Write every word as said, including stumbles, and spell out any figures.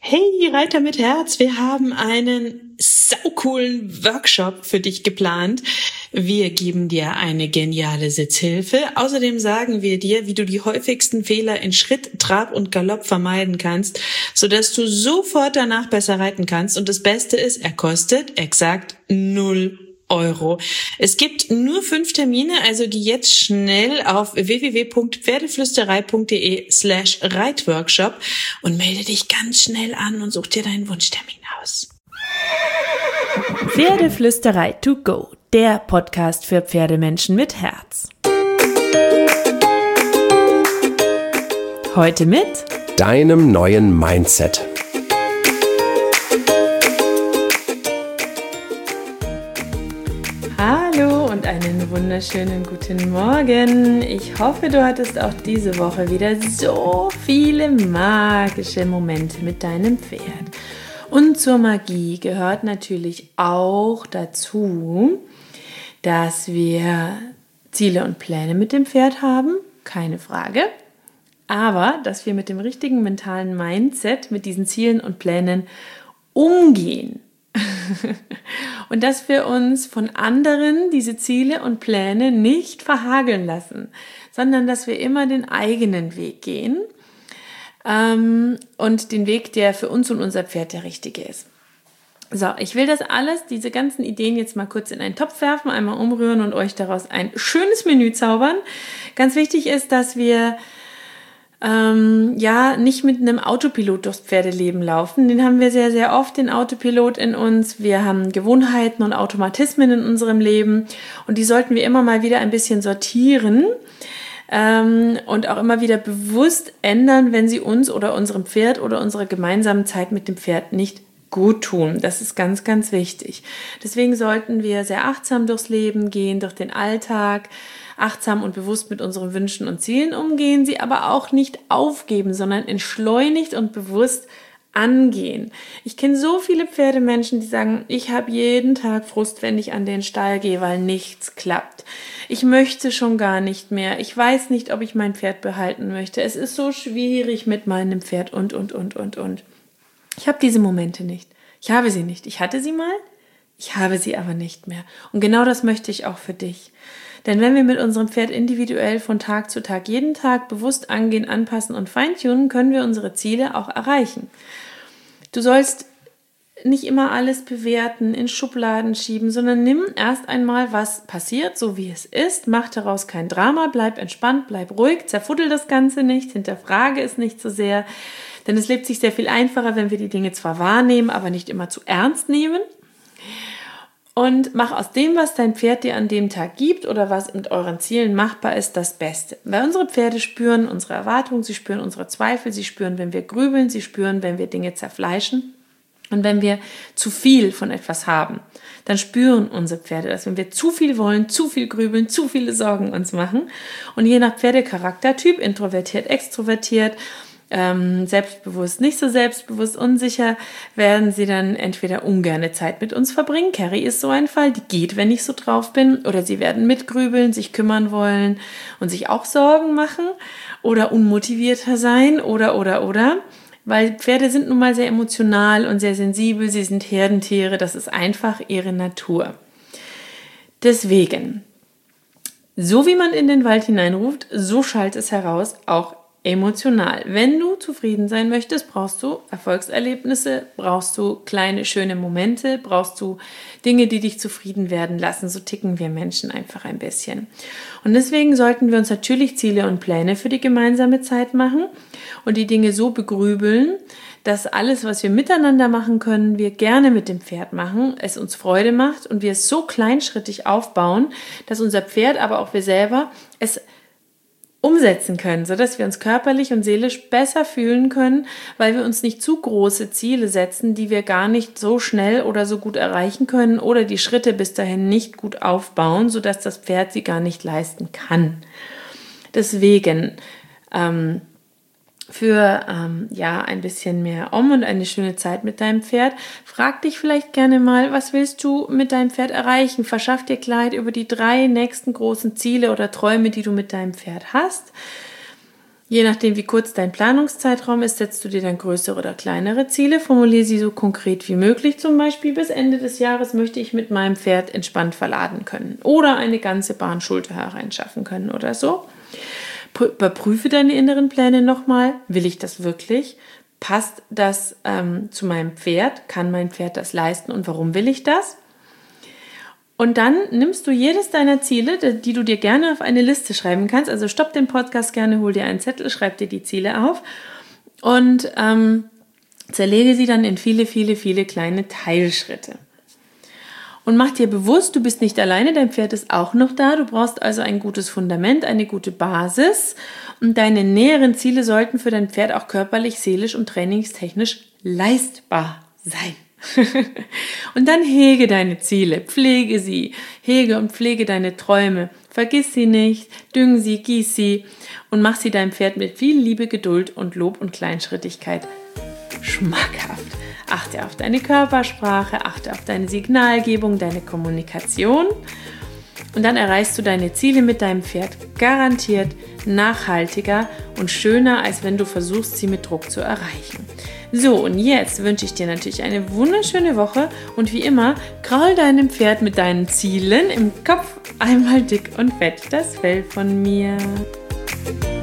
Hey Reiter mit Herz, wir haben einen saucoolen Workshop für dich geplant. Wir geben dir eine geniale Sitzhilfe. Außerdem sagen wir dir, wie du die häufigsten Fehler in Schritt, Trab und Galopp vermeiden kannst, sodass du sofort danach besser reiten kannst. Und das Beste ist, er kostet exakt null Euro. Es gibt nur fünf Termine, also geh jetzt schnell auf w w w punkt pferdeflüsterei punkt d e slash reitworkshop und melde dich ganz schnell an und such dir deinen Wunschtermin aus. Pferdeflüsterei to go, der Podcast für Pferdemenschen mit Herz. Heute mit deinem neuen Mindset. Hallo und einen wunderschönen guten Morgen. Ich hoffe, du hattest auch diese Woche wieder so viele magische Momente mit deinem Pferd. Und zur Magie gehört natürlich auch dazu, dass wir Ziele und Pläne mit dem Pferd haben, keine Frage. Aber dass wir mit dem richtigen mentalen Mindset mit diesen Zielen und Plänen umgehen. Und dass wir uns von anderen diese Ziele und Pläne nicht verhageln lassen, sondern dass wir immer den eigenen Weg gehen ähm, und den Weg, der für uns und unser Pferd der richtige ist. So, ich will das alles, diese ganzen Ideen jetzt mal kurz in einen Topf werfen, einmal umrühren und euch daraus ein schönes Menü zaubern. Ganz wichtig ist, dass wir Ähm, ja, nicht mit einem Autopilot durchs Pferdeleben laufen. Den haben wir sehr, sehr oft, den Autopilot in uns. Wir haben Gewohnheiten und Automatismen in unserem Leben und die sollten wir immer mal wieder ein bisschen sortieren ähm, und auch immer wieder bewusst ändern, wenn sie uns oder unserem Pferd oder unserer gemeinsamen Zeit mit dem Pferd nicht gut tun. Das ist ganz, ganz wichtig. Deswegen sollten wir sehr achtsam durchs Leben gehen, durch den Alltag, achtsam und bewusst mit unseren Wünschen und Zielen umgehen, sie aber auch nicht aufgeben, sondern entschleunigt und bewusst angehen. Ich kenne so viele Pferdemenschen, die sagen, ich habe jeden Tag Frust, wenn ich an den Stall gehe, weil nichts klappt. Ich möchte schon gar nicht mehr. Ich weiß nicht, ob ich mein Pferd behalten möchte. Es ist so schwierig mit meinem Pferd und, und, und, und, und. Ich habe diese Momente nicht. Ich habe sie nicht. Ich hatte sie mal, ich habe sie aber nicht mehr. Und genau das möchte ich auch für dich. Denn wenn wir mit unserem Pferd individuell von Tag zu Tag jeden Tag bewusst angehen, anpassen und feintunen, können wir unsere Ziele auch erreichen. Du sollst nicht immer alles bewerten, in Schubladen schieben, sondern nimm erst einmal, was passiert, so wie es ist, mach daraus kein Drama, bleib entspannt, bleib ruhig, zerfuddel das Ganze nicht, hinterfrage es nicht so sehr, denn es lebt sich sehr viel einfacher, wenn wir die Dinge zwar wahrnehmen, aber nicht immer zu ernst nehmen. Und mach aus dem, was dein Pferd dir an dem Tag gibt oder was mit euren Zielen machbar ist, das Beste. Weil unsere Pferde spüren unsere Erwartungen, sie spüren unsere Zweifel, sie spüren, wenn wir grübeln, sie spüren, wenn wir Dinge zerfleischen. Und wenn wir zu viel von etwas haben, dann spüren unsere Pferde das. Wenn wir zu viel wollen, zu viel grübeln, zu viele Sorgen uns machen. Und je nach Pferdecharaktertyp, introvertiert, extrovertiert, Ähm, selbstbewusst, nicht so selbstbewusst, unsicher, werden sie dann entweder ungerne Zeit mit uns verbringen. Carrie ist so ein Fall, die geht, wenn ich so drauf bin, oder sie werden mitgrübeln, sich kümmern wollen und sich auch Sorgen machen oder unmotivierter sein oder, oder, oder, weil Pferde sind nun mal sehr emotional und sehr sensibel, sie sind Herdentiere, das ist einfach ihre Natur. Deswegen, so wie man in den Wald hineinruft, so schallt es heraus, auch emotional. Wenn du zufrieden sein möchtest, brauchst du Erfolgserlebnisse, brauchst du kleine, schöne Momente, brauchst du Dinge, die dich zufrieden werden lassen. So ticken wir Menschen einfach ein bisschen. Und deswegen sollten wir uns natürlich Ziele und Pläne für die gemeinsame Zeit machen und die Dinge so begrübeln, dass alles, was wir miteinander machen können, wir gerne mit dem Pferd machen, es uns Freude macht und wir es so kleinschrittig aufbauen, dass unser Pferd, aber auch wir selber es umsetzen können, sodass wir uns körperlich und seelisch besser fühlen können, weil wir uns nicht zu große Ziele setzen, die wir gar nicht so schnell oder so gut erreichen können oder die Schritte bis dahin nicht gut aufbauen, sodass das Pferd sie gar nicht leisten kann. Deswegen ähm, für ähm, ja ein bisschen mehr Om und eine schöne Zeit mit deinem Pferd. Frag dich vielleicht gerne mal, was willst du mit deinem Pferd erreichen? Verschaff dir Klarheit über die drei nächsten großen Ziele oder Träume, die du mit deinem Pferd hast. Je nachdem, wie kurz dein Planungszeitraum ist, setzt du dir dann größere oder kleinere Ziele. Formuliere sie so konkret wie möglich. Zum Beispiel bis Ende des Jahres möchte ich mit meinem Pferd entspannt verladen können oder eine ganze Bahn Schulter hereinschaffen können oder so. Überprüfe deine inneren Pläne nochmal. Will ich das wirklich? Passt das ähm, zu meinem Pferd? Kann mein Pferd das leisten und warum will ich das? Und dann nimmst du jedes deiner Ziele, die du dir gerne auf eine Liste schreiben kannst. Also stopp den Podcast gerne, hol dir einen Zettel, schreib dir die Ziele auf und ähm, zerlege sie dann in viele, viele, viele kleine Teilschritte. Und mach dir bewusst, du bist nicht alleine, dein Pferd ist auch noch da. Du brauchst also ein gutes Fundament, eine gute Basis. Und deine näheren Ziele sollten für dein Pferd auch körperlich, seelisch und trainingstechnisch leistbar sein. Und dann hege deine Ziele, pflege sie, hege und pflege deine Träume, vergiss sie nicht, düng sie, gieß sie und mach sie deinem Pferd mit viel Liebe, Geduld und Lob und Kleinschrittigkeit schmackhaft. Achte auf deine Körpersprache, achte auf deine Signalgebung, deine Kommunikation und dann erreichst du deine Ziele mit deinem Pferd garantiert nachhaltiger und schöner, als wenn du versuchst, sie mit Druck zu erreichen. So, und jetzt wünsche ich dir natürlich eine wunderschöne Woche und wie immer, kraul deinem Pferd mit deinen Zielen im Kopf einmal dick und fett das Fell von mir.